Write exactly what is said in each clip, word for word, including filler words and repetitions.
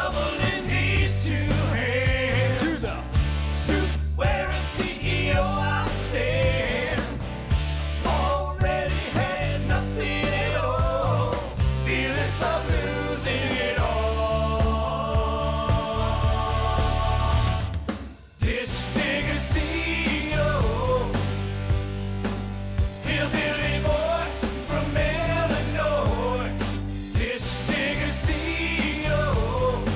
shovel in these two hands. To the suit wearing C E O I'll stand. Already had nothing at all. Fearless of losing it all. Ditch digger C E O. Hillbilly boy from Illinois. Ditch digger C E O.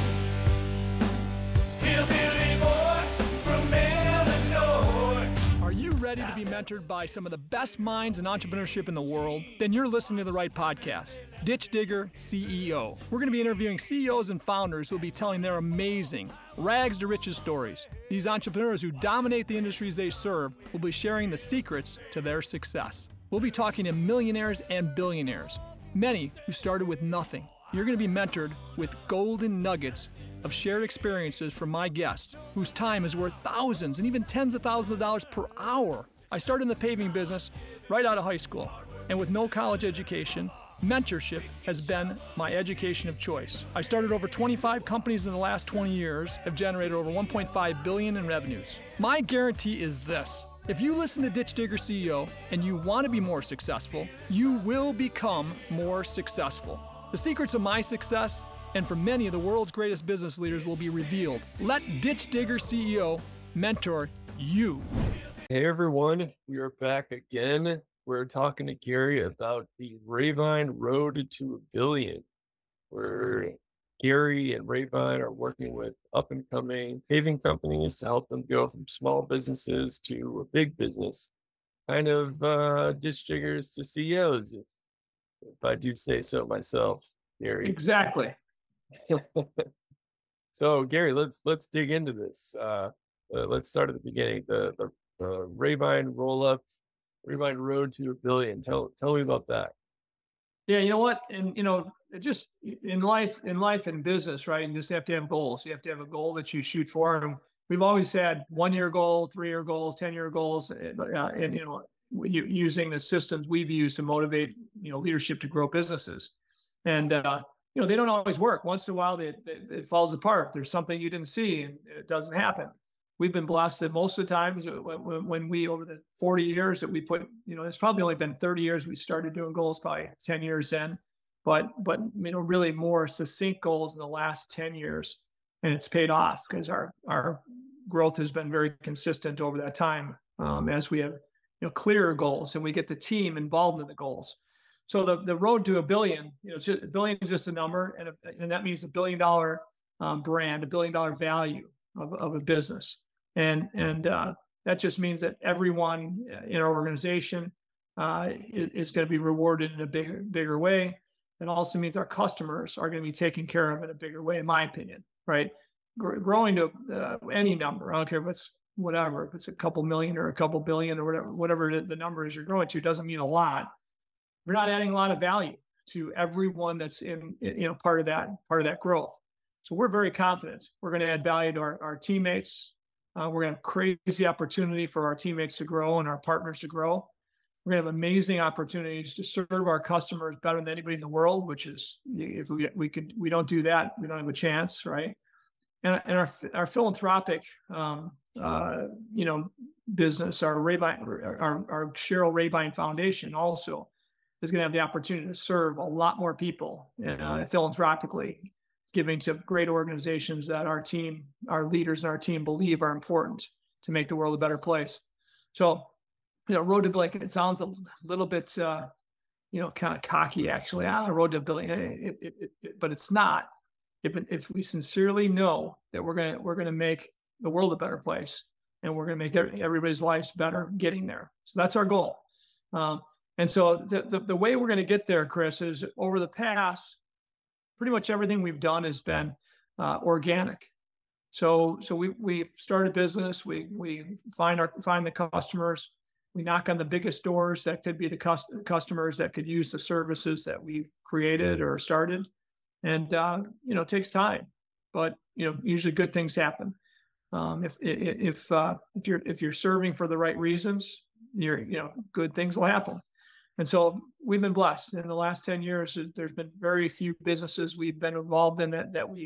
Hillbilly boy from Illinois. Are you ready to be mentored by some of the best minds in entrepreneurship in the world? Then you're listening to the right podcast, Ditch Digger C E O. We're going to be interviewing C E Os and founders who will be telling their amazing rags to riches stories. These entrepreneurs who dominate the industries they serve will be sharing the secrets to their success. We'll be talking to millionaires and billionaires, many who started with nothing. You're going to be mentored with golden nuggets of shared experiences from my guests, whose time is worth thousands and even tens of thousands of dollars per hour. I started in the paving business right out of high school, and with no college education, mentorship has been my education of choice. I started over twenty-five companies in the last twenty years, have generated over one point five billion dollars in revenues. My guarantee is this: if you listen to Ditch Digger C E O and you want to be more successful, you will become more successful. The secrets of my success and for many of the world's greatest business leaders will be revealed. Let Ditch Digger C E O mentor you. Hey everyone, we are back again. We're talking to Gary about the Rayvine Road to a Billion, where Gary and Rayvine are working with up and coming paving companies to help them go from small businesses to a big business, kind of uh, ditch diggers to C E Os, if, if I do say so myself, Gary. Exactly. So Gary, let's let's dig into this. Uh, uh, let's start at the beginning. The the, the Rayvine roll up, Rayvine Road to a Billion. Tell tell me about that. Yeah, you know what? And you know, it just in life, in life and business, right? You just have to have goals. You have to have a goal that you shoot for. And we've always had one year goal, three year goals, ten year goals, and, uh, and you know, you, using the systems we've used to motivate you know leadership to grow businesses. And uh, you know, they don't always work. Once in a while, they, they, it falls apart. There's something you didn't see, and it doesn't happen. We've been blessed that most of the times when, when we, over the forty years that we put, you know, it's probably only been thirty years we started doing goals, probably ten years in, but, but, you know, really more succinct goals in the last ten years. And it's paid off because our, our growth has been very consistent over that time um, as we have, you know, clearer goals and we get the team involved in the goals. So the, the road to a billion, you know, it's just, a billion is just a number, and, a, and that means a billion dollar um, brand, a billion dollar value of, of a business. And, and uh, that just means that everyone in our organization uh, is, is going to be rewarded in a bigger, bigger way. It also means our customers are going to be taken care of in a bigger way, in my opinion, right? Gr- growing to uh, any number, I don't care if it's whatever, if it's a couple million or a couple billion or whatever, whatever the, the number is you're growing to, doesn't mean a lot. We're not adding a lot of value to everyone that's in, you know, part of that, part of that growth. So we're very confident we're going to add value to our, our teammates. Uh, we're going to have crazy opportunity for our teammates to grow and our partners to grow. We're going to have amazing opportunities to serve our customers better than anybody in the world, which is, if we, we could, we don't do that, we don't have a chance, right? And, and our, our philanthropic, um, uh, you know, business, our Rayvine, our, our Cheryl Rayvine Foundation also is going to have the opportunity to serve a lot more people uh, philanthropically, giving to great organizations that our team, our leaders and our team believe are important to make the world a better place. So, you know, road to billion, it sounds a little bit, uh, you know, kind of cocky actually. Ah, road to billion, it, it, it, it, but it's not. If if we sincerely know that we're gonna we're gonna make the world a better place, and we're gonna make everybody's lives better getting there. So that's our goal. Um, and so the, the the way we're gonna get there, Chris, is over the past, pretty much everything we've done has been uh, organic. So so we we start a business, we we find our find the customers, we knock on the biggest doors that could be the cus- customers that could use the services that we created or started, and uh, you know, it takes time, but you know, usually good things happen. Um, if if uh, if you're if you're serving for the right reasons, you're you know, good things will happen. And so we've been blessed in the last ten years. There's been very few businesses we've been involved in that, that we,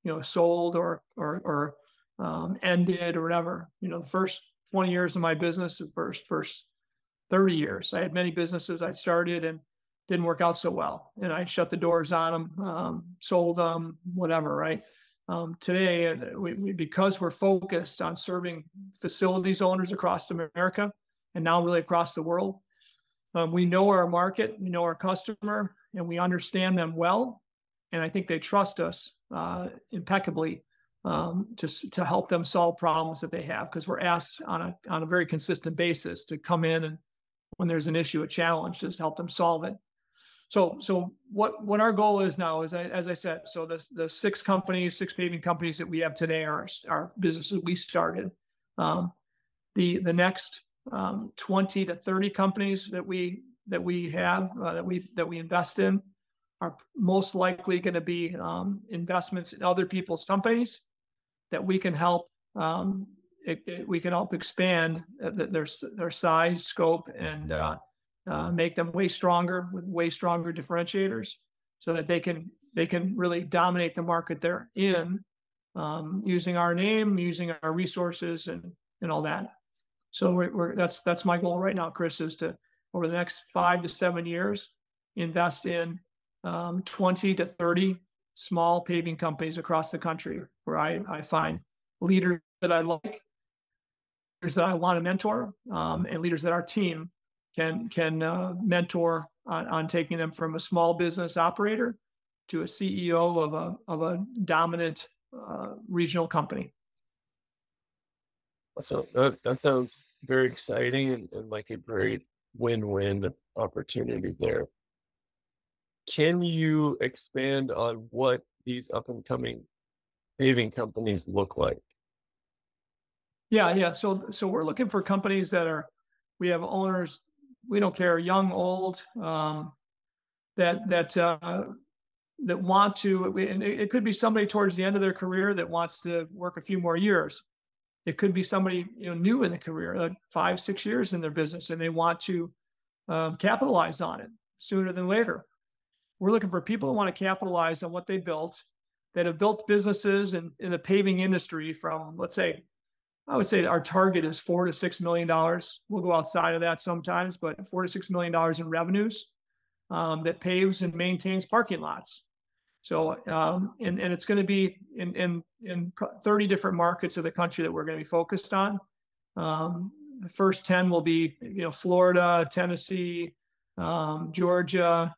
you know, sold or, or, or um, ended or whatever. You know, the first twenty years of my business, the first, first thirty years, I had many businesses I started and didn't work out so well. And I shut the doors on them, um, sold them, whatever, right? Um, today, we, we, because we're focused on serving facilities owners across America and now really across the world, um, we know our market, we know our customer, and we understand them well. And I think they trust us uh, impeccably um, to, to help them solve problems that they have, because we're asked on a, on a very consistent basis to come in and when there's an issue, a challenge, just help them solve it. So, so what, what our goal is now is, I, as I said, so the, the six companies, six paving companies that we have today are our businesses we started. Um, the, the next um, twenty to thirty companies that we, that we have, uh, that we, that we invest in are most likely going to be um, investments in other people's companies that we can help, um, it, it, we can help expand their, their size, scope, and uh, Uh, make them way stronger with way stronger differentiators, so that they can they can really dominate the market they're in, um, using our name, using our resources, and and all that. So we're, we're that's that's my goal right now, Chris, is to over the next five to seven years invest in um, twenty to thirty small paving companies across the country where I I find leaders that I like, leaders that I want to mentor, um, and leaders that our team can can uh, mentor on, on taking them from a small business operator to a C E O of a of a dominant uh, regional company. So that, that sounds very exciting and, and like a great win-win opportunity there. Can you expand on what these up-and-coming paving companies look like? Yeah, yeah. So so we're looking for companies that are, we have owners, we don't care, young, old, um, that that uh, that want to. And it, it could be somebody towards the end of their career that wants to work a few more years. It could be somebody, you know, new in the career, like five, six years in their business, and they want to um, capitalize on it sooner than later. We're looking for people who want to capitalize on what they built, that have built businesses in, in the paving industry from, let's say, I would say our target is four to six million dollars. We'll go outside of that sometimes, but four to six million dollars in revenues um, that paves and maintains parking lots. So, um, and, and it's going to be in, in, in thirty different markets of the country that we're going to be focused on. Um, the first ten will be, you know, Florida, Tennessee, um, Georgia,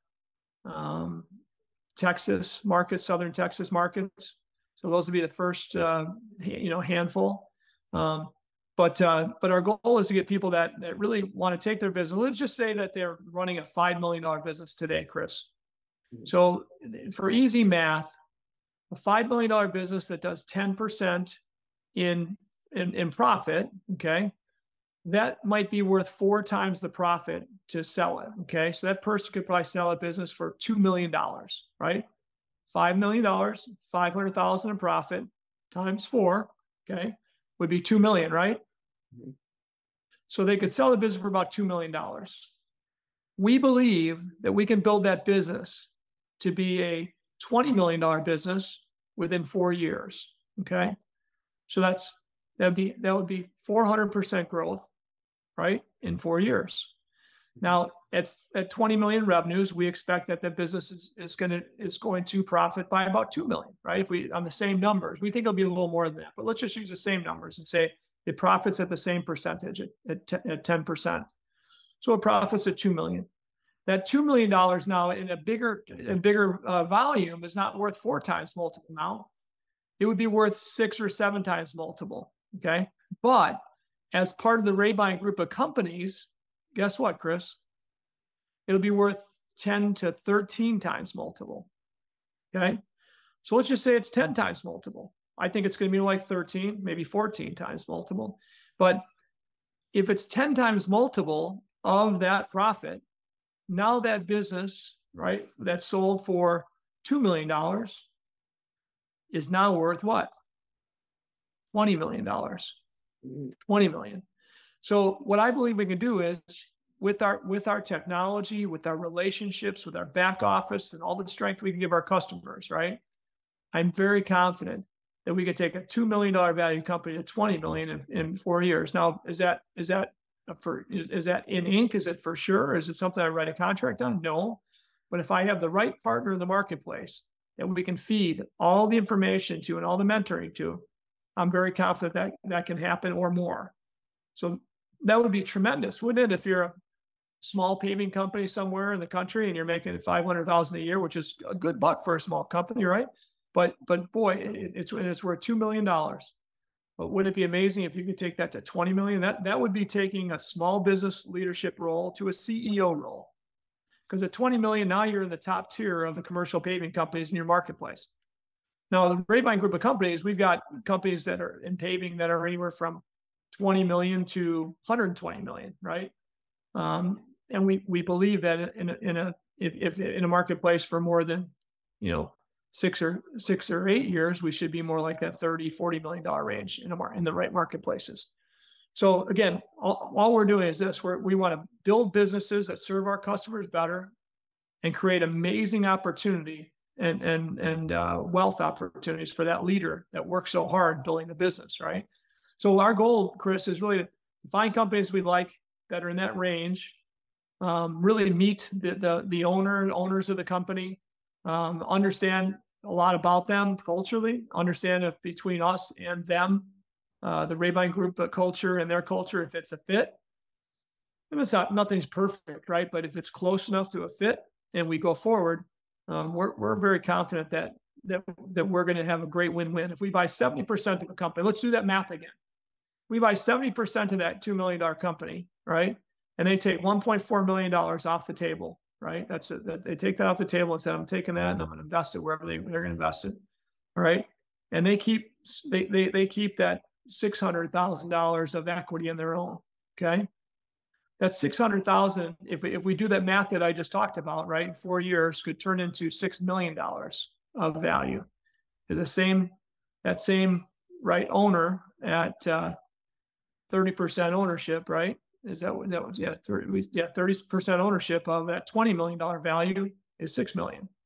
um, Texas markets, Southern Texas markets. So those will be the first, uh, you know, handful. Um, but, uh, but our goal is to get people that, that really want to take their business. Let's just say that they're running a five million dollars business today, Chris. So for easy math, a five million dollars business that does ten percent in, in, in profit, okay, that might be worth four times the profit to sell it. Okay. So that person could probably sell a business for two million dollars, right? five million dollars, five hundred thousand in profit times four. Okay. Would be two million, right? Mm-hmm. So they could sell the business for about two million dollars. We believe that we can build that business to be a twenty million dollars business within four years. Okay. So that's, that'd be, that would be four hundred percent growth, right? In four years. Now at, at twenty million revenues, we expect that the business is, is going to, is going to profit by about two million, right? If we, on the same numbers, we think it'll be a little more than that, but let's just use the same numbers and say it profits at the same percentage at, at, at ten percent. So it profits at two million. That two million dollars now in a bigger, a bigger uh, volume is not worth four times multiple now. It would be worth six or seven times multiple. Okay. But as part of the Rabine group of companies, guess what, Chris? It'll be worth ten to thirteen times multiple. Okay. So let's just say it's ten times multiple. I think it's going to be like thirteen, maybe fourteen times multiple. But if it's ten times multiple of that profit, now that business, right, that sold for two million dollars is now worth what? twenty million dollars. twenty million dollars. So what I believe we can do is with our, with our technology, with our relationships, with our back office and all the strength we can give our customers, right? I'm very confident that we could take a two million dollars value company to twenty million dollars in, in four years. Now, is that, is that for, is, is that in ink? Is it for sure? Is it something I write a contract on? No. But if I have the right partner in the marketplace that we can feed all the information to and all the mentoring to, I'm very confident that that can happen or more. So that would be tremendous, wouldn't it? If you're a small paving company somewhere in the country and you're making five hundred thousand a year, which is a good buck for a small company, right? But, but boy, it, it's, it's worth two million dollars. But wouldn't it be amazing if you could take that to twenty million? That, that would be taking a small business leadership role to a C E O role. Because at twenty million, now you're in the top tier of the commercial paving companies in your marketplace. Now, the Rabine group of companies, we've got companies that are in paving that are anywhere from twenty million to one hundred twenty million, right? Um, and we we believe that in a, in a if, if in a marketplace for more than, you know, six or six or eight years, we should be more like that thirty, forty million dollar range in a mar- in the right marketplaces. So again, all, all we're doing is this: we're, we want to build businesses that serve our customers better and create amazing opportunity and and and uh, wealth opportunities for that leader that works so hard building the business, right? So our goal, Chris, is really to find companies we like that are in that range, um, really meet the, the the owner owners of the company, um, understand a lot about them culturally, understand if between us and them, uh, the Rabine Group culture and their culture, if it's a fit. If it's not, nothing's perfect, right? But if it's close enough to a fit and we go forward, um, we're we're very confident that that that we're going to have a great win-win. If we buy seventy percent of a company, let's do that math again. We buy seventy percent of that two million dollars company, right? And they take one point four million dollars off the table, right? That's a, that they take that off the table and said, I'm taking that and I'm going to invest it wherever they, they're going to invest it, all right? And they keep they they they keep that six hundred thousand dollars of equity in their own, okay? That's six hundred thousand dollars. If we, if we do that math that I just talked about, right, in four years could turn into six million dollars of value. The same, that same, right, owner at uh, thirty percent ownership, right? Is that what that was? Yeah, thirty, yeah, thirty percent ownership of that twenty million dollars value is six million dollars.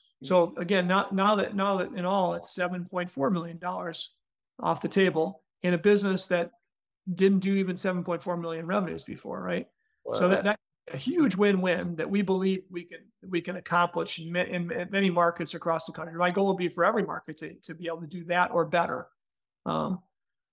So again, not, now that, now that in all, it's seven point four million dollars off the table in a business that didn't do even seven point four million revenues before, right? Wow. So that, that's a huge win-win that we believe we can, we can accomplish in, in, in many markets across the country. My goal would be for every market to, to be able to do that or better. Um,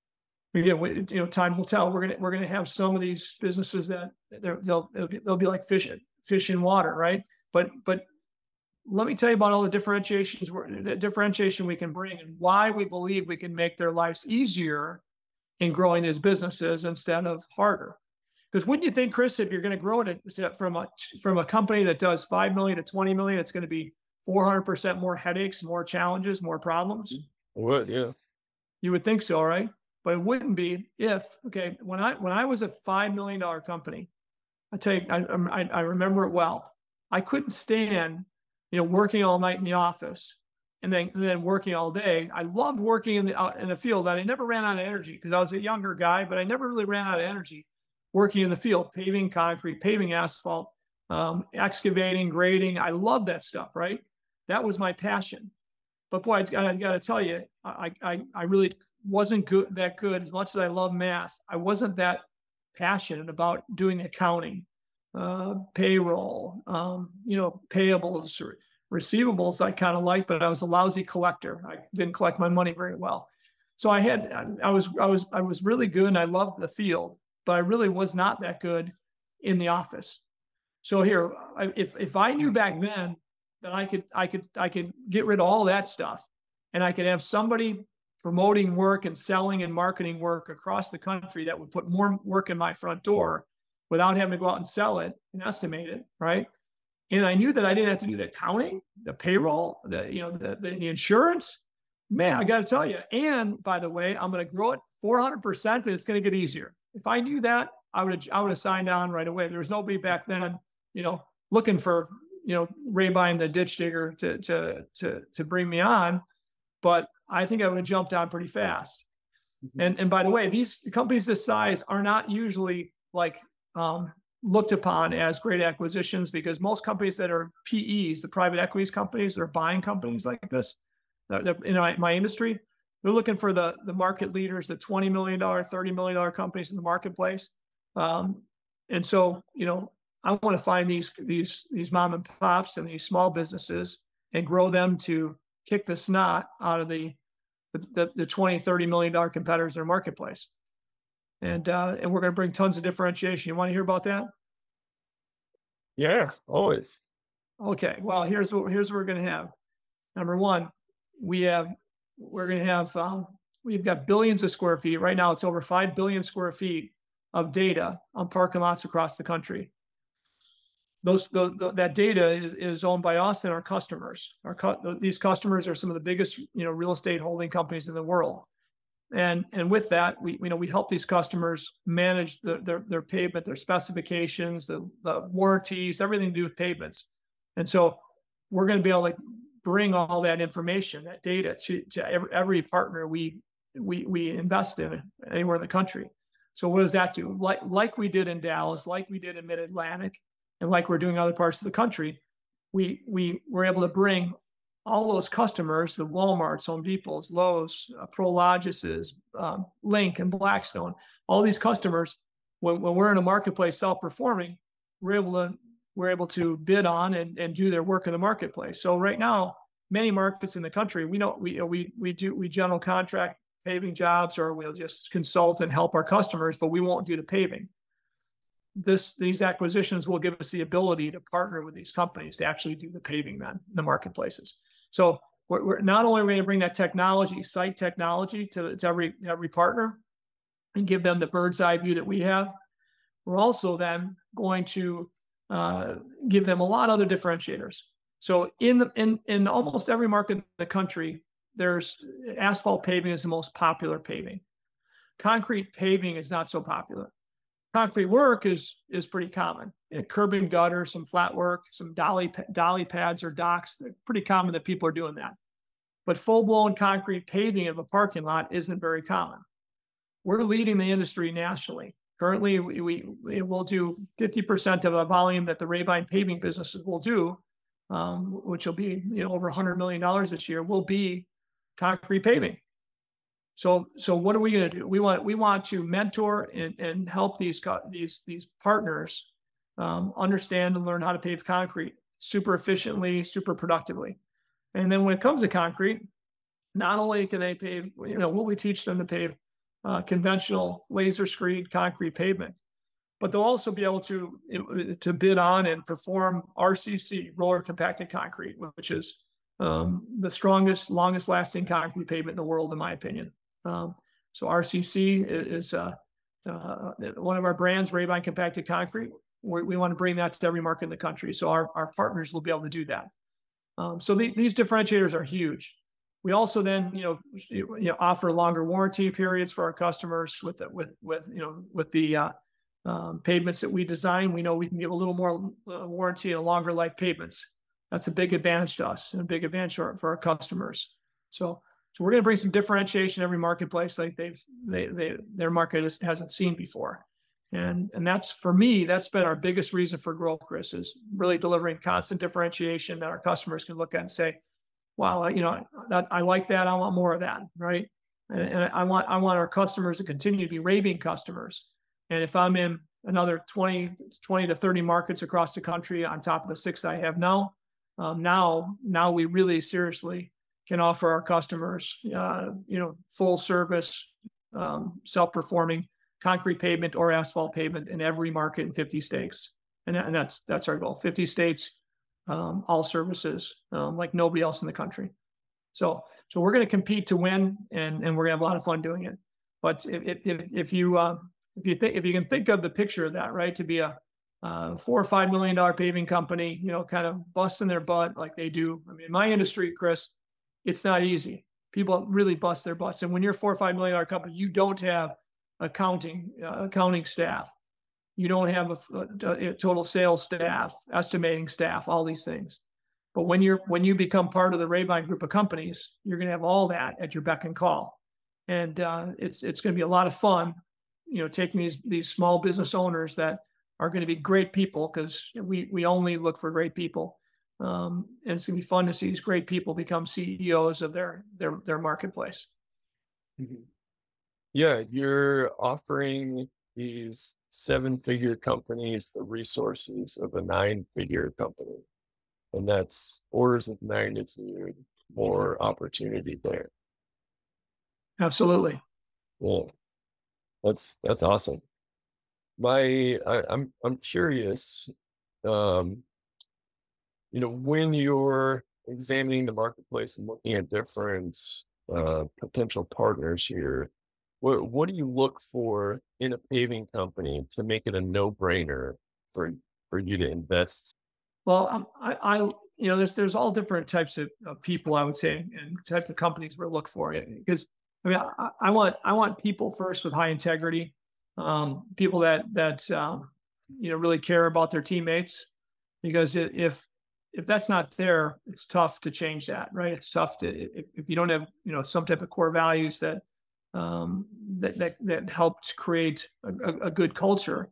Again, we, you know, time will tell. We're gonna we're gonna have some of these businesses that they'll they'll be like fish fish in water, right? But but let me tell you about all the differentiations the differentiation we can bring and why we believe we can make their lives easier in growing these businesses instead of harder. Because wouldn't you think, Chris, if you're going to grow it from a from a company that does five million to twenty million, it's going to be four hundred percent more headaches, more challenges, more problems? What? Yeah, you would think so, right? But it wouldn't be if, okay, when I when I was a five million dollars company, I tell you, I, I, I remember it well. I couldn't stand, you know, working all night in the office and then, and then working all day. I loved working in the out in the field. And I never ran out of energy because I was a younger guy, but I never really ran out of energy working in the field, paving concrete, paving asphalt, um, excavating, grading. I loved that stuff, right? That was my passion. But boy, I, I got to tell you, I, I, I really wasn't good that good as much as I love math. I wasn't that passionate about doing accounting, uh, payroll, um, you know, payables, or receivables. I kind of liked, but I was a lousy collector. I didn't collect my money very well. So I had, I was, I was, I was really good, and I loved the field, but I really was not that good in the office. So here, I, if if I knew back then that I could, I could, I could get rid of all that stuff, and I could have somebody promoting work and selling and marketing work across the country that would put more work in my front door without having to go out and sell it and estimate it, right? And I knew that I didn't have to do the accounting, the payroll, the, you know, the, the, the insurance. Man, I got to tell you. And by the way, I'm going to grow it four hundred percent and it's going to get easier. If I knew that, I would have, I would have signed on right away. There was nobody back then, you know, looking for, you know, Rabine the ditch digger to, to, to, to bring me on. But I think I would have jumped on pretty fast. Mm-hmm. And, and by the way, these companies this size are not usually like um, looked upon as great acquisitions, because most companies that are P Es, the private equities companies that are buying companies like this, in my, my industry, they're looking for the, the market leaders, the twenty million dollars, thirty million dollars companies in the marketplace. Um, and so, you know, I want to find these, these, these mom and pops and these small businesses and grow them to kick the snot out of the, the, the twenty, thirty million dollars competitors in their marketplace. And, uh, and we're going to bring tons of differentiation. You want to hear about that? Yeah, always. Okay. Well, here's what, here's what we're going to have. Number one, we have, we're going to have, um, we've got billions of square feet. Right now, it's over five billion square feet of data on parking lots across the country. Those, those that data is, is owned by us and our customers. Our cu- these customers are some of the biggest, you know, real estate holding companies in the world. And, and with that, we, you know, we help these customers manage the, their, their pavement, their specifications, the, the warranties, everything to do with pavements. And so we're going to be able to bring all that information, that data to, to every, every partner we, we, we invest in anywhere in the country. So what does that do? Like, like we did in Dallas, like we did in Mid-Atlantic, and like we're doing in other parts of the country, we, we were able to bring all those customers, the Walmarts, Home Depots, Lowe's, uh, Prologis's, um, Link and Blackstone, all these customers, when, when we're in a marketplace self-performing, we're able to we're able to bid on and, and do their work in the marketplace. So right now, many markets in the country, we know we we we do we general contract paving jobs, or we'll just consult and help our customers, but we won't do the paving. This these acquisitions will give us the ability to partner with these companies to actually do the paving then in the marketplaces. So we're, we're not only going to bring that technology, site technology to, to every every partner and give them the bird's eye view that we have, we're also then going to uh, give them a lot of other differentiators. So in the in in almost every market in the country, there's asphalt paving is the most popular paving. Concrete paving is not so popular. Concrete work is is pretty common. You know, curb and gutter, some flat work, some dolly dolly pads or docks. They're pretty common that people are doing that. But full-blown concrete paving of a parking lot isn't very common. We're leading the industry nationally. Currently, we, we, we will do fifty percent of the volume that the Rabine paving businesses will do, um, which will be you know over one hundred million dollars this year, will be concrete paving. So, so what are we going to do? We want we want to mentor and, and help these these these partners um, understand and learn how to pave concrete super efficiently, super productively. And then when it comes to concrete, not only can they pave, you know, will we teach them to pave uh, conventional laser screed concrete pavement, but they'll also be able to to bid on and perform R C C, roller compacted concrete, which is um, the strongest, longest lasting concrete pavement in the world, in my opinion. Um, so R C C is uh, uh, one of our brands, Rabine Compacted Concrete. We, we want to bring that to every market in the country. So our, our partners will be able to do that. Um, so the, these differentiators are huge. We also then, you know, you know, offer longer warranty periods for our customers with the, with with you know with the uh, um, pavements that we design. We know we can give a little more uh, warranty and longer life pavements. That's a big advantage to us and a big advantage for our, for our customers. So. So we're going to bring some differentiation in every marketplace like they've they they their market is, hasn't seen before, and and that's for me that's been our biggest reason for growth, Chris, is really delivering constant differentiation that our customers can look at and say, wow, you know that I like that, I want more of that, right? And, and I want I want our customers to continue to be raving customers. And if I'm in another twenty to thirty markets across the country on top of the six I have now, um, now now we really seriously can offer our customers, uh, you know, full service, um, self-performing concrete pavement or asphalt pavement in every market in fifty states. And, and that's, that's our goal. fifty states, um, all services, um, like nobody else in the country. So, so we're going to compete to win, and, and we're gonna have a lot of fun doing it. But if, if, if you, uh, if you think, if you can think of the picture of that, right, to be a, uh, four or five million dollar paving company, you know, kind of busting their butt like they do. I mean, in my industry, Chris, it's not easy. People really bust their butts. And when you're a four or five million dollar company, you don't have accounting, uh, accounting staff. You don't have a, a, a total sales staff, estimating staff, all these things. But when you're, when you become part of the Rabine group of companies, you're going to have all that at your beck and call. And uh, it's, it's going to be a lot of fun, you know, taking these, these small business owners that are going to be great people, because we, we only look for great people. Um, and it's gonna be fun to see these great people become C E Os of their their their marketplace. Mhm. Yeah, you're offering these seven-figure companies the resources of a nine-figure company, and that's orders of magnitude more opportunity there. Absolutely. Yeah, that's that's awesome. My I, I'm I'm curious, um, you know, when you're examining the marketplace and looking at different uh, potential partners here, what what do you look for in a paving company to make it a no-brainer for for you to invest? Well, um, I, I, you know, there's there's all different types of, of people, I would say, and types of companies we look for. Because I mean, I, I want I want people first with high integrity, um, people that that um, you know really care about their teammates. Because i- if if that's not there, it's tough to change that, right? It's tough to if, if you don't have you know some type of core values that um, that that that helped create a, a, a good culture.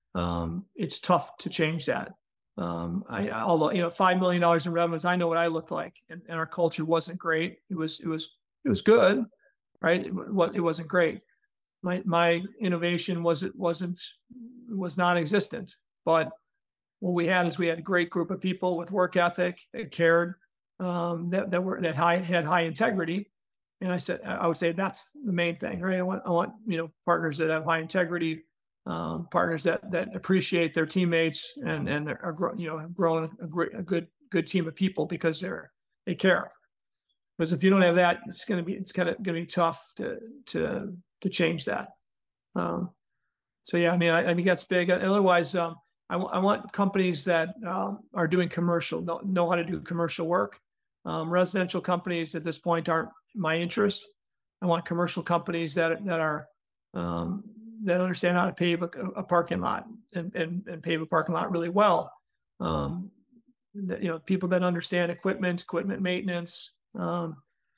Um, it's tough to change that. Um, I, although, you know, five million dollars in revenues, I know what I looked like, and, and our culture wasn't great. It was, it was, it was good, right? It, wa- it wasn't great. My, my innovation was, it wasn't, was non-existent, but what we had is we had a great group of people with work ethic that cared, um, that, that were, that high, had high integrity. And I said, I would say that's the main thing, right? I want, I want, you know, partners that have high integrity, um, partners that that appreciate their teammates and and are grow, you know have grown a, great, a good good team of people because they're they care. Because if you don't have that, it's gonna be it's kind of gonna be tough to to to change that. Um, so yeah, I mean, I, I think that's big. Otherwise, um, I, w- I want companies that um, are doing commercial, know, know how to do commercial work. Um, residential companies at this point aren't my interest. I want commercial companies that that are um, that understand how to pave a, a parking lot and, and and pave a parking lot really well. Um, that, you know, people that understand equipment, equipment maintenance. Um,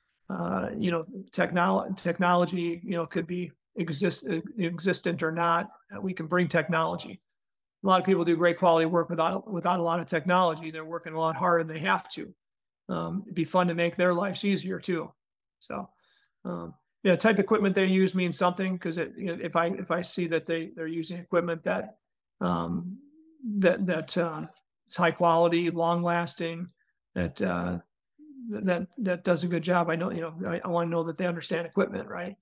uh, you know, technology, technology, you know, could be exist existent or not. We can bring technology. A lot of people do great quality work without without a lot of technology. They're working a lot harder than they have to. Um, it'd be fun to make their lives easier too. So, um, yeah, type of equipment they use means something because it, you know, if I if I see that they they're using equipment that um, that that uh, is high quality, long lasting, that uh, that that does a good job. I know, you know, I, I want to know that they understand equipment, right?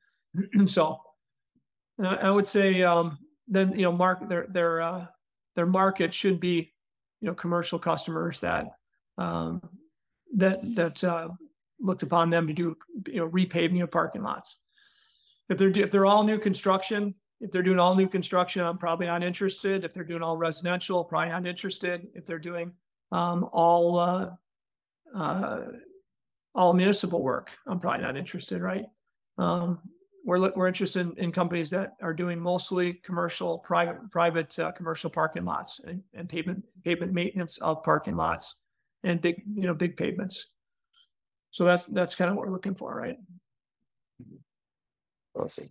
So uh, I would say um, then you know, mark their their uh, their market should be you know commercial customers that um, that that uh, looked upon them to do you know repaving of parking lots. If they're if they're all new construction, if they're doing all new construction, I'm probably not interested. If they're doing all residential, probably not interested. If they're doing um, all uh, uh, all municipal work, I'm probably not interested, right? Um, we're we're interested in, in companies that are doing mostly commercial, private, private uh, commercial parking lots and, and pavement pavement maintenance of parking lots and big, you know, big pavements. So that's that's kind of what we're looking for, right? Awesome.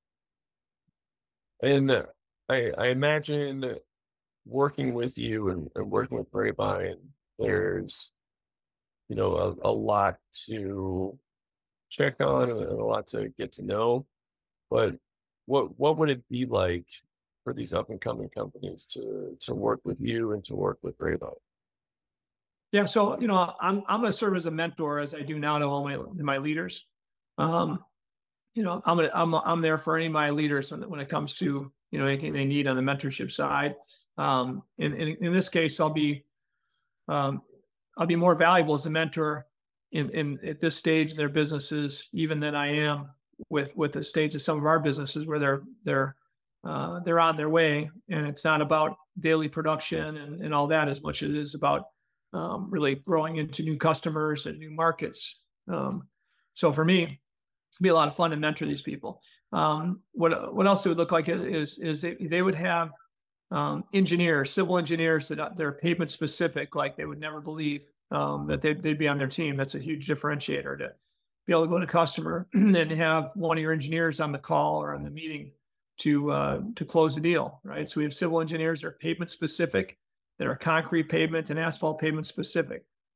And uh, I I imagine working with you and, and working with Grapevine, there's you know a, a lot to check on and a lot to get to know. But what what would it be like for these up and coming companies to to work with you and to work with Grapevine? Yeah. So you know, I'm I'm going to serve as a mentor as I do now to all my my leaders. Um, you know, I'm gonna I'm I'm there for any of my leaders when, when it comes to you know anything they need on the mentorship side. Um, in, in in this case, I'll be um, I'll be more valuable as a mentor in in at this stage in their businesses, even than I am with with the stage of some of our businesses where they're they're uh, they're on their way, and it's not about daily production and, and all that as much as it is about um, really growing into new customers and new markets. Um, so for me, it'd be a lot of fun to mentor these people. Um, what what else it would look like is is they, they would have um, engineers, civil engineers that they're pavement specific, like they would never believe um, that they'd, they'd be on their team. That's a huge differentiator to be able to go to customer and have one of your engineers on the call or on the meeting to uh, to close the deal, right? So we have civil engineers that are pavement specific, that are concrete pavement and asphalt pavement specific.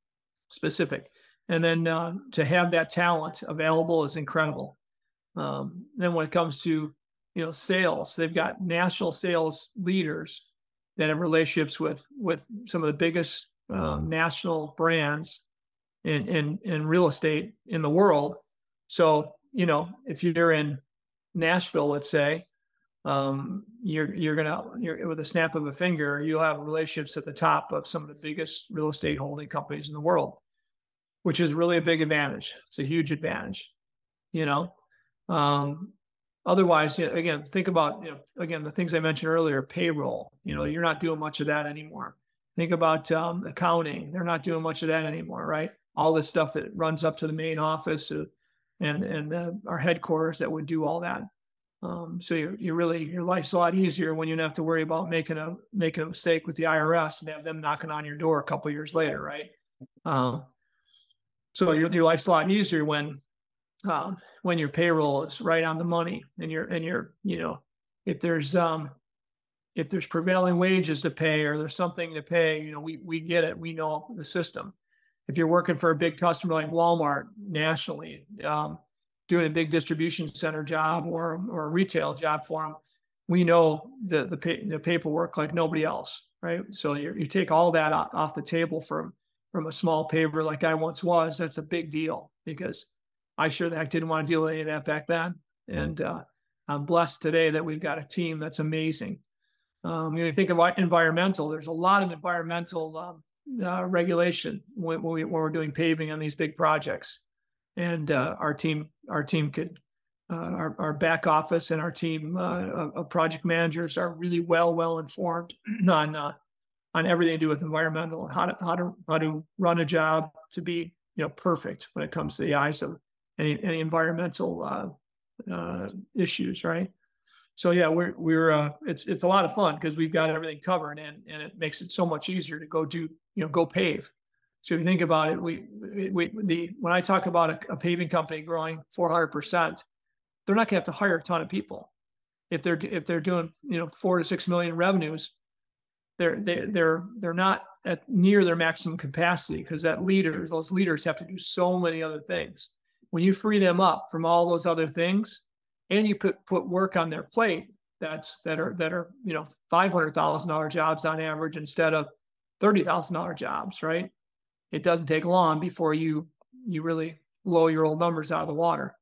specific. And then uh, to have that talent available is incredible. Um, then when it comes to, you know, sales, they've got national sales leaders that have relationships with, with some of the biggest um, national brands in, in, in real estate in the world. So, you know, if you're in Nashville, let's say, um, you're, you're going to, you're with a snap of a finger, you'll have relationships at the top of some of the biggest real estate holding companies in the world, which is really a big advantage. It's a huge advantage, you know? Um, otherwise, you know, again, think about, you know, again, the things I mentioned earlier, payroll, you know, you're not doing much of that anymore. Think about um, accounting. They're not doing much of that anymore, right? All this stuff that runs up to the main office uh, and, and uh, our headquarters that would do all that. Um, so you you really, your life's a lot easier when you don't have to worry about making a, making a mistake with the I R S and have them knocking on your door a couple of years later, right? Um, so your, your life's a lot easier when, um, when your payroll is right on the money and you're, and you're, you know, if there's, um, if there's prevailing wages to pay or there's something to pay, you know, we, we get it. We know the system. If you're working for a big customer like Walmart nationally, um, doing a big distribution center job or, or a retail job for them, we know the, the, pay, the paperwork like nobody else, right? So you you take all that off the table from, from a small paver like I once was. That's a big deal because I sure the heck didn't want to deal with any of that back then. And uh, I'm blessed today that we've got a team that's amazing. Um, you know, you think about environmental, there's a lot of environmental um, uh, regulation when, when, we, when we're doing paving on these big projects. And uh, our team, our team could, uh, our, our back office and our team uh, of project managers are really well, well informed on uh, on everything to do with environmental, how to how to how to run a job to be, you know, perfect when it comes to the eyes of any any environmental uh, uh, issues, right? So yeah, we're we're uh, it's it's a lot of fun because we've got everything covered and and it makes it so much easier to go do, you know, go pave. So if you think about it, we, we the when I talk about a, a paving company growing four hundred percent, they're not going to have to hire a ton of people. If they're if they're doing, you know, four to six million revenues, they're they they're they're not at near their maximum capacity because that leaders those leaders have to do so many other things. When you free them up from all those other things, and you put put work on their plate that's that are that are you know five hundred thousand dollar jobs on average instead of thirty thousand dollar jobs, right? It doesn't take long before you you really blow your old numbers out of the water.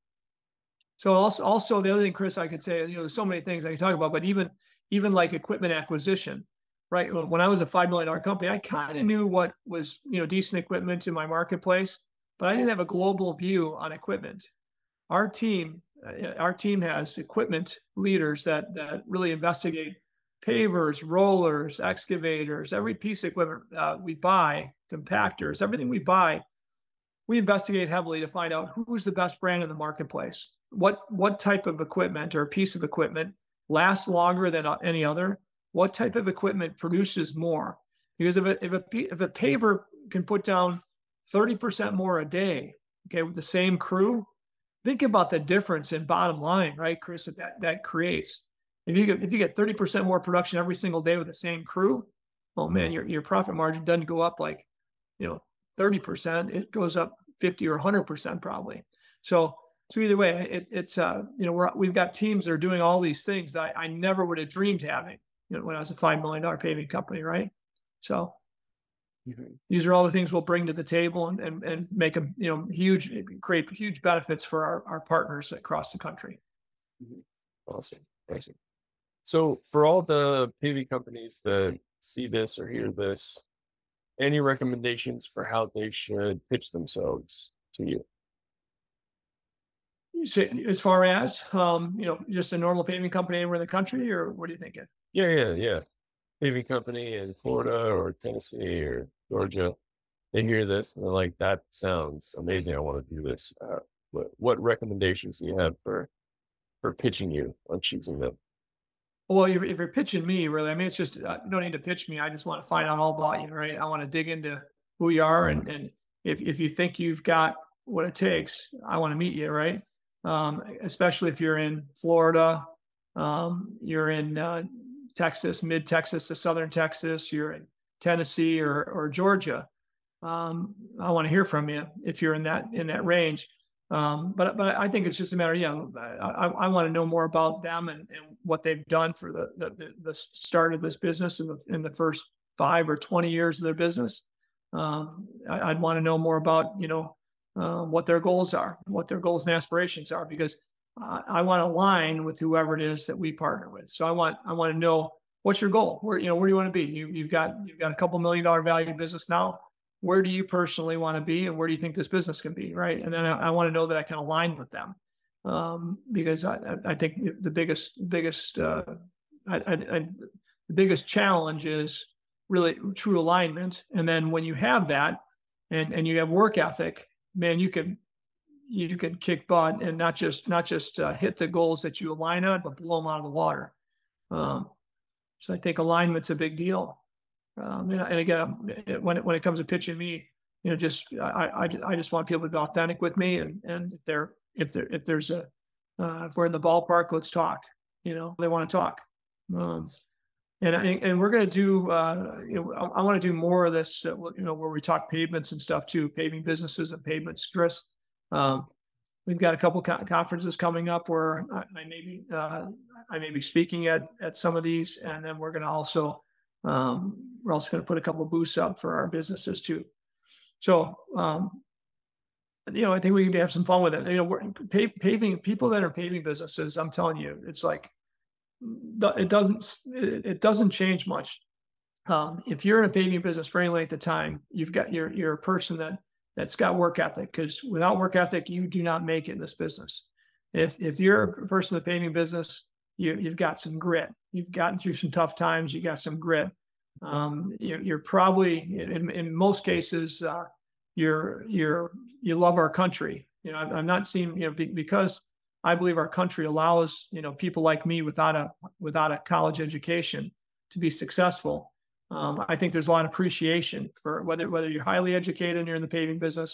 So also, also the other thing, Chris, I could say, you know, there's so many things I can talk about, but even even like equipment acquisition, right? When I was a five million dollar company, I kind of knew what was, you know, decent equipment in my marketplace, but I didn't have a global view on equipment. Our team, our team has equipment leaders that that really investigate pavers, rollers, excavators, every piece of equipment uh, we buy, compactors, everything we buy, we investigate heavily to find out who's the best brand in the marketplace. What what type of equipment or piece of equipment lasts longer than any other? What type of equipment produces more? Because if a, if a, if a paver can put down thirty percent more a day, okay, with the same crew, think about the difference in bottom line, right, Chris, that that, that creates. If you get if you get thirty percent more production every single day with the same crew, oh man, your your profit margin doesn't go up like, you know, thirty percent. It goes up fifty or one hundred percent probably. So so either way, it, it's uh you know we're we've got teams that are doing all these things that I, I never would have dreamed having, you know, when I was a five million dollar paving company, right? So mm-hmm. These are all the things we'll bring to the table and and, and make a you know huge create huge benefits for our, our partners across the country. Mm-hmm. Awesome, awesome. So for all the paving companies that see this or hear this, any recommendations for how they should pitch themselves to you? You say, as far as, um, you know, just a normal paving company anywhere in the country, or what are you thinking? Yeah, yeah, yeah. Paving company in Florida or Tennessee or Georgia, they hear this and they're like, that sounds amazing. I want to do this. Uh, what, what recommendations do you have for, for pitching you on choosing them? Well, if you're pitching me, really, I mean, it's just, uh, you don't need to pitch me. I just want to find out all about you, right? I want to dig into who you are. And, and if, if you think you've got what it takes, I want to meet you, right? Um, especially if you're in Florida, um, you're in uh, Texas, mid Texas to southern Texas, you're in Tennessee or, or Georgia. um, I want to hear from you if you're in that in that range. Um, but but I think it's just a matter, yeah, I, I, I want to know more about them and, and what they've done for the, the the start of this business in the in the first five or twenty years of their business. Um, I, I'd want to know more about, you know, uh, what their goals are, what their goals and aspirations are, because uh, I want to align with whoever it is that we partner with. So I want I want to know, what's your goal? Where, you know, where do you want to be? You, you've got you've got a couple million dollar value business now. Where do you personally want to be, and where do you think this business can be, right? And then I, I want to know that I can align with them, um, because I, I think the biggest biggest uh, I, I, I, the biggest challenge is really true alignment. And then when you have that, and and you have work ethic, man, you can you can kick butt and not just not just uh, hit the goals that you align on, but blow them out of the water. Um, so I think alignment's a big deal. Um, and, and again, when it, when it comes to pitching me, you know, just I, I, I just want people to be authentic with me, and, and if they're if there if there's a uh, if we're in the ballpark, let's talk. You know, they want to talk, um, and and we're gonna do. Uh, you know, I, I want to do more of this. Uh, you know, where we talk pavements and stuff too, paving businesses and pavements. Chris, um, we've got a couple co- conferences coming up where I, I may be uh, I may be speaking at at some of these, and then we're gonna also. Um, we're also going to put a couple of booths up for our businesses too. So, um, you know, I think we can have some fun with it. You know, we're paving people that are paving businesses. I'm telling you, it's like, it doesn't, it doesn't change much. Um, if you're in a paving business for any length of time, you've got, you're, you're a person that, that's got work ethic, because without work ethic, you do not make it in this business. If, if you're a person in the paving business, you, you've got some grit. You've gotten through some tough times. You got some grit. Um, you're, you're probably, in, in most cases, uh, you're, you're, you love our country. You know, I'm, I'm not seeing, you know, be, because I believe our country allows, you know, people like me without a, without a college education to be successful. Um, I think there's a lot of appreciation for whether, whether you're highly educated and you're in the paving business,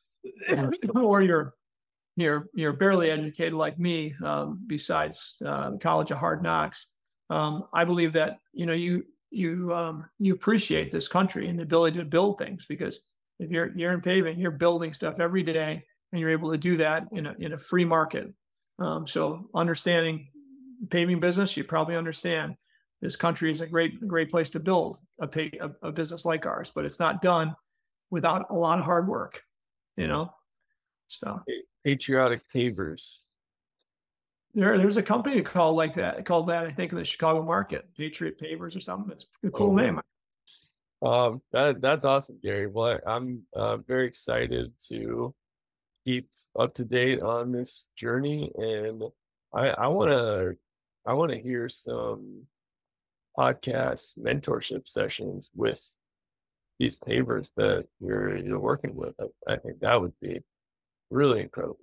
or you're, you're, you're barely educated like me, um, besides, uh, College of Hard Knocks. Um, I believe that, you know, you, you, um, you appreciate this country and the ability to build things, because if you're, you're in paving, you're building stuff every day, and you're able to do that in a, in a free market. Um, so understanding paving business, you probably understand this country is a great, great place to build a, pay, a, a business like ours, but it's not done without a lot of hard work, you know? So Patriotic Pavers. There, there's a company called like that, called that, I think, in the Chicago market, Patriot Pavers or something. It's a cool oh, name. Um, that that's awesome, Gary. Well, I'm uh, very excited to keep up to date on this journey, and I I want to I want to hear some podcast mentorship sessions with these pavers that you're you're working with. I, I think that would be really incredible.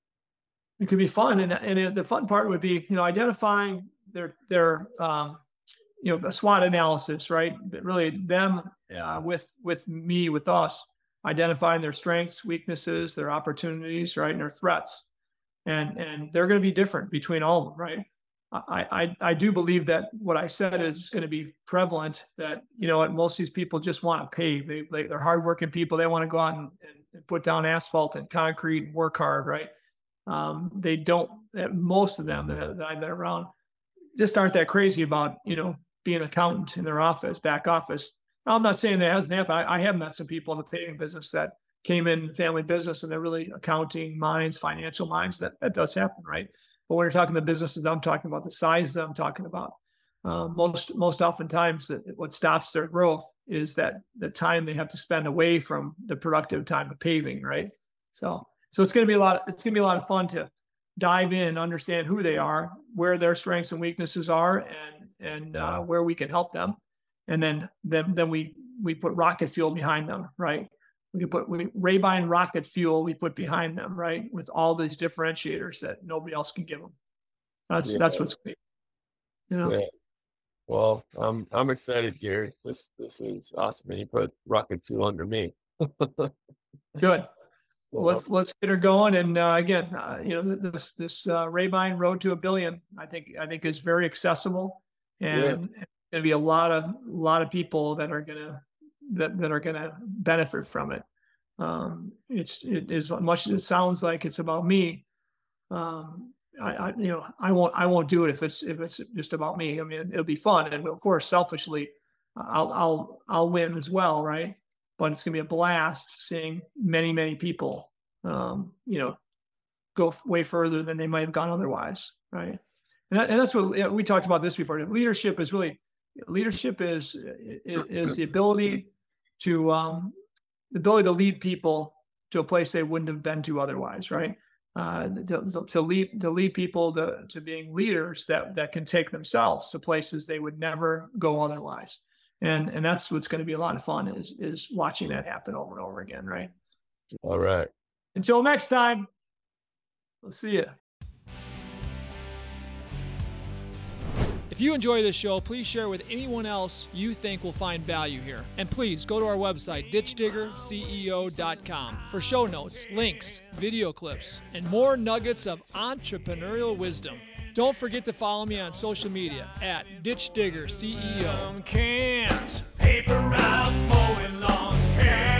It could be fun, and and the fun part would be, you know, identifying their their um, you know, a SWOT analysis, right? But really them uh, with with me, with us, identifying their strengths, weaknesses, their opportunities, right, and their threats, and and they're going to be different between all of them, right? I I I do believe that what I said is going to be prevalent. That, you know what, most of these people just want to pave. They, they they're hardworking people. They want to go out and, and put down asphalt and concrete and work hard, right? Um, they don't, most of them that, that I've been around just aren't that crazy about, you know, being an accountant in their office, back office. Now, I'm not saying that hasn't happened. I, I have met some people in the paving business that came in family business and they're really accounting minds, financial minds. That, that does happen, right? But when you're talking the businesses I'm talking about, the size that I'm talking about, uh, most most oftentimes that what stops their growth is that the time they have to spend away from the productive time of paving, right? So So it's going to be a lot. It's going to be a lot of fun to dive in, understand who they are, where their strengths and weaknesses are, and and uh, where we can help them, and then then then we we put rocket fuel behind them, right? We can put we, Rabine rocket fuel we put behind them, right, with all these differentiators that nobody else can give them. That's yeah. that's what's great. You know. Yeah. Well, I'm I'm excited, Gary. This this is awesome. And you put rocket fuel under me. Good. Well, let's let's get her going. And uh, again, uh, you know, this this uh, Rabine Road to a Billion, I think I think is very accessible, and yeah. There's going to be a lot of a lot of people that are going to that, that are going to benefit from it. Um, it's, it is much as it sounds like it's about me. Um, I, I, you know, I won't, I won't do it if it's, if it's just about me. I mean, it'll be fun. And of course, selfishly, I'll, I'll, I'll win as well. Right. But it's going to be a blast seeing many, many people, um, you know, go way further than they might have gone otherwise. Right. And, that, and that's what, you know, we talked about this before. Leadership is really, leadership is, is the ability to, um, the ability to lead people to a place they wouldn't have been to otherwise. Right. Uh, to, to lead to lead people to, to being leaders that that can take themselves to places they would never go otherwise, and and that's what's going to be a lot of fun is is watching that happen over and over again, right? All right. Until next time, we'll see you. If you enjoy this show, please share with anyone else you think will find value here. And please go to our website, ditch digger C E O dot com, for show notes, links, video clips, and more nuggets of entrepreneurial wisdom. Don't forget to follow me on social media at ditch digger C E O. Cans, paper routes, mowing lawns, cans.